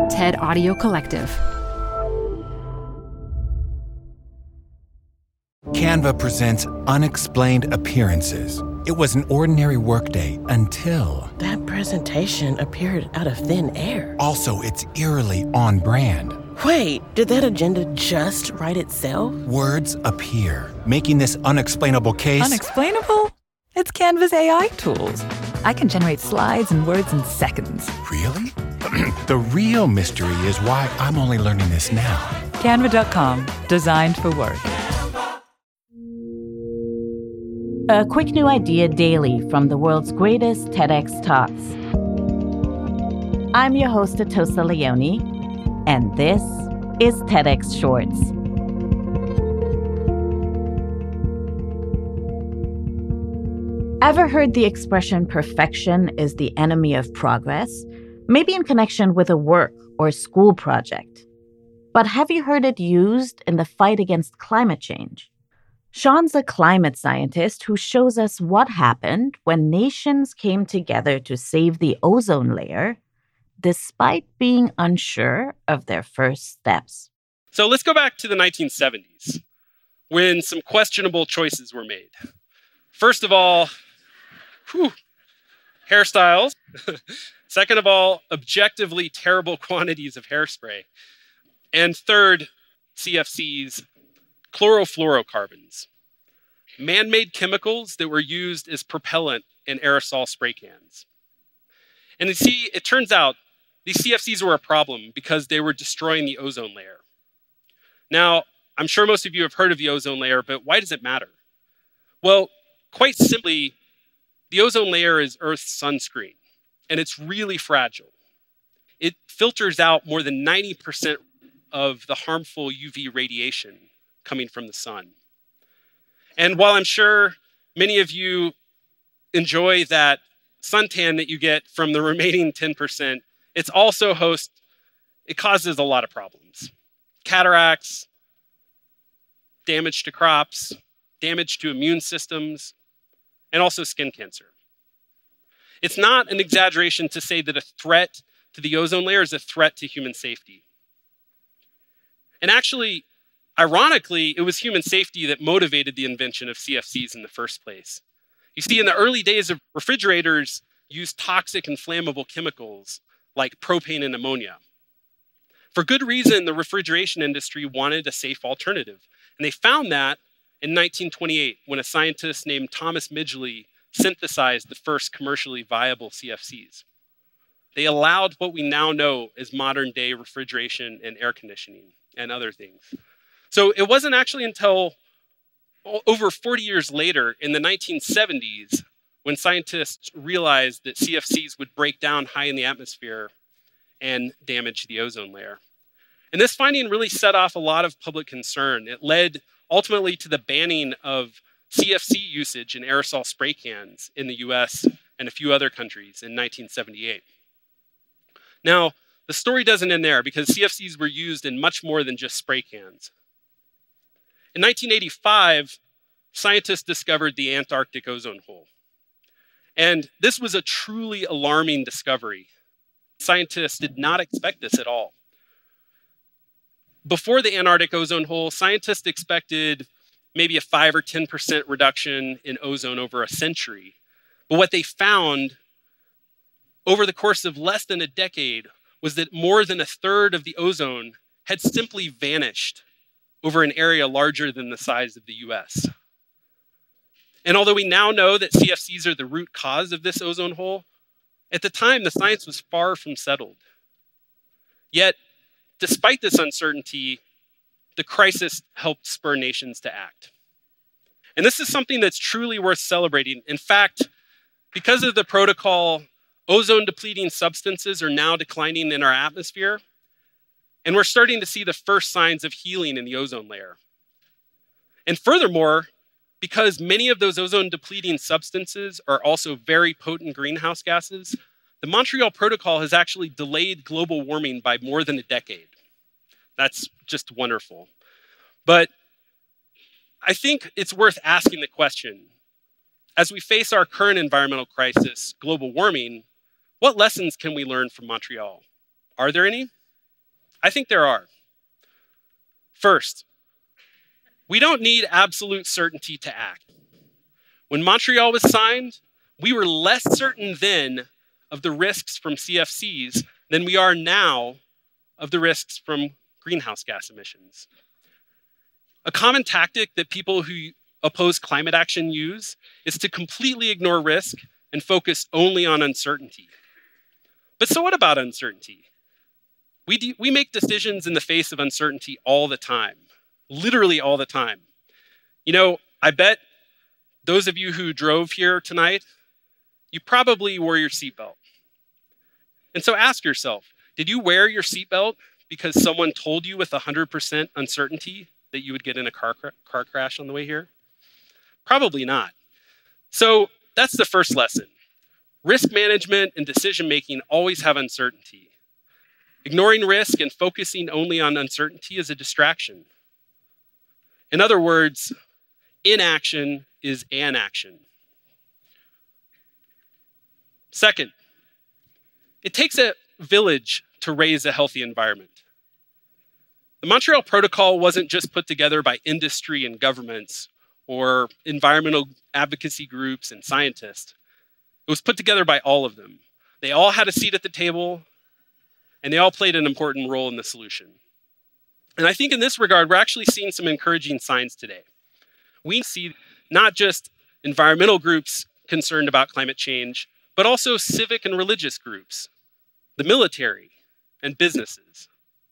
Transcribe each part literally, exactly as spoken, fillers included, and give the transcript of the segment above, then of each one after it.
TED Audio Collective. Canva presents Unexplained Appearances. It was an ordinary workday until... That presentation appeared out of thin air. Also, it's eerily on brand. Wait, did that agenda just write itself? Words appear, making this unexplainable case... Unexplainable? It's Canva's A I tools. I can generate slides and words in seconds. Really? The real mystery is why I'm only learning this now. Canva dot com, designed for work. A quick new idea daily from the world's greatest TEDx Talks. I'm your host, Atosa Leone, and this is TEDx Shorts. Ever heard the expression perfection is the enemy of progress? Maybe in connection with a work or school project. But have you heard it used in the fight against climate change? Sean's a climate scientist who shows us what happened when nations came together to save the ozone layer, despite being unsure of their first steps. So let's go back to the nineteen seventies, when some questionable choices were made. First of all, whew, hairstyles. Second of all, objectively terrible quantities of hairspray. And third, C F Cs, chlorofluorocarbons, man-made chemicals that were used as propellant in aerosol spray cans. And you see, it turns out these C F Cs were a problem because they were destroying the ozone layer. Now, I'm sure most of you have heard of the ozone layer, but why does it matter? Well, quite simply, the ozone layer is Earth's sunscreen, and it's really fragile. It filters out more than ninety percent of the harmful U V radiation coming from the sun. And while I'm sure many of you enjoy that suntan that you get from the remaining ten percent, it's also host, it causes a lot of problems. Cataracts, damage to crops, damage to immune systems, and also skin cancer. It's not an exaggeration to say that a threat to the ozone layer is a threat to human safety. And actually, ironically, it was human safety that motivated the invention of C F Cs in the first place. You see, in the early days of refrigerators, used toxic and flammable chemicals like propane and ammonia. For good reason, the refrigeration industry wanted a safe alternative. And they found that in nineteen twenty-eight, when a scientist named Thomas Midgley synthesized the first commercially viable C F Cs. They allowed what we now know as modern-day refrigeration and air conditioning and other things. So it wasn't actually until over forty years later, in the nineteen seventies, when scientists realized that C F Cs would break down high in the atmosphere and damage the ozone layer. And this finding really set off a lot of public concern. It led ultimately to the banning of C F C usage in aerosol spray cans in the U S and a few other countries in nineteen seventy-eight. Now, the story doesn't end there because C F Cs were used in much more than just spray cans. In nineteen eighty-five, scientists discovered the Antarctic ozone hole. And this was a truly alarming discovery. Scientists did not expect this at all. Before the Antarctic ozone hole, scientists expected maybe a five or ten percent reduction in ozone over a century. But what they found over the course of less than a decade was that more than a third of the ozone had simply vanished over an area larger than the size of the U S. And although we now know that C F Cs are the root cause of this ozone hole, at the time the science was far from settled. Yet, despite this uncertainty, the crisis helped spur nations to act. And this is something that's truly worth celebrating. In fact, because of the protocol, ozone-depleting substances are now declining in our atmosphere, and we're starting to see the first signs of healing in the ozone layer. And furthermore, because many of those ozone-depleting substances are also very potent greenhouse gases, the Montreal Protocol has actually delayed global warming by more than a decade. That's just wonderful. But I think it's worth asking the question, as we face our current environmental crisis, global warming, what lessons can we learn from Montreal? Are there any? I think there are. First, we don't need absolute certainty to act. When Montreal was signed, we were less certain then of the risks from C F Cs than we are now of the risks from greenhouse gas emissions. A common tactic that people who oppose climate action use is to completely ignore risk and focus only on uncertainty. But so what about uncertainty? We, de- we make decisions in the face of uncertainty all the time, literally all the time. You know, I bet those of you who drove here tonight, you probably wore your seatbelt. And so ask yourself, did you wear your seatbelt because someone told you with one hundred percent uncertainty that you would get in a car, cr- car crash on the way here? Probably not. So that's the first lesson. Risk management and decision-making always have uncertainty. Ignoring risk and focusing only on uncertainty is a distraction. In other words, inaction is an action. Second, it takes a village to raise a healthy environment. The Montreal Protocol wasn't just put together by industry and governments or environmental advocacy groups and scientists. It was put together by all of them. They all had a seat at the table, and they all played an important role in the solution. And I think in this regard, we're actually seeing some encouraging signs today. We see not just environmental groups concerned about climate change, but also civic and religious groups, the military, and businesses.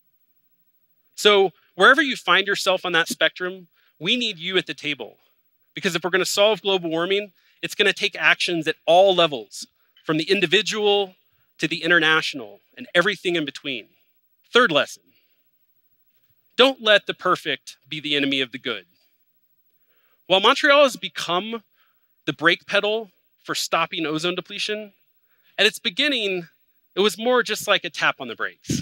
So wherever you find yourself on that spectrum, we need you at the table. Because if we're going to solve global warming, it's going to take actions at all levels, from the individual to the international and everything in between. Third lesson, don't let the perfect be the enemy of the good. While Montreal has become the brake pedal for stopping ozone depletion, at its beginning, it was more just like a tap on the brakes.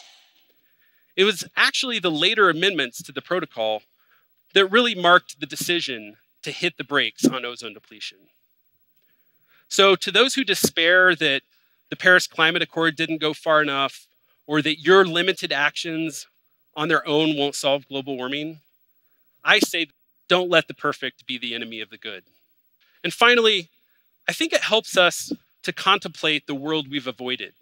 It was actually the later amendments to the protocol that really marked the decision to hit the brakes on ozone depletion. So to those who despair that the Paris Climate Accord didn't go far enough, or that your limited actions on their own won't solve global warming, I say don't let the perfect be the enemy of the good. And finally, I think it helps us to contemplate the world we've avoided.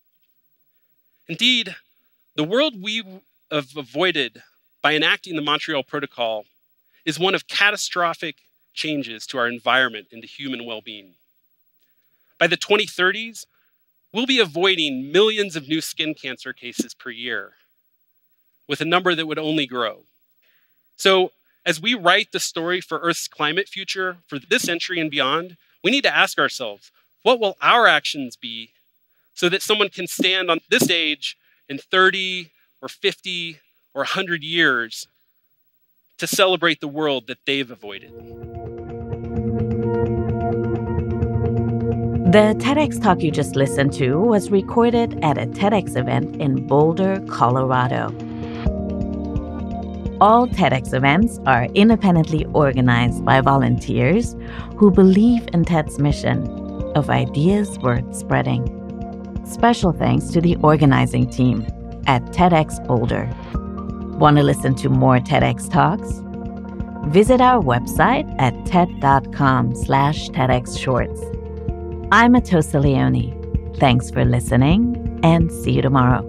Indeed, the world we have avoided by enacting the Montreal Protocol is one of catastrophic changes to our environment and to human well-being. By the twenty thirties, we'll be avoiding millions of new skin cancer cases per year, with a number that would only grow. So as we write the story for Earth's climate future for this century and beyond, we need to ask ourselves, what will our actions be so that someone can stand on this stage in thirty or fifty or one hundred years to celebrate the world that they've avoided? The TEDx talk you just listened to was recorded at a TEDx event in Boulder, Colorado. All TEDx events are independently organized by volunteers who believe in TED's mission of ideas worth spreading. Special thanks to the organizing team at TEDx Boulder. Want to listen to more TEDx talks? Visit our website at ted.com slash TEDx Shorts. I'm Atosa Leone. Thanks for listening, and see you tomorrow.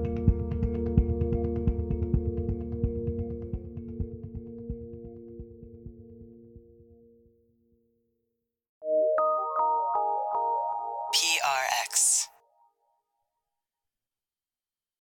P R X.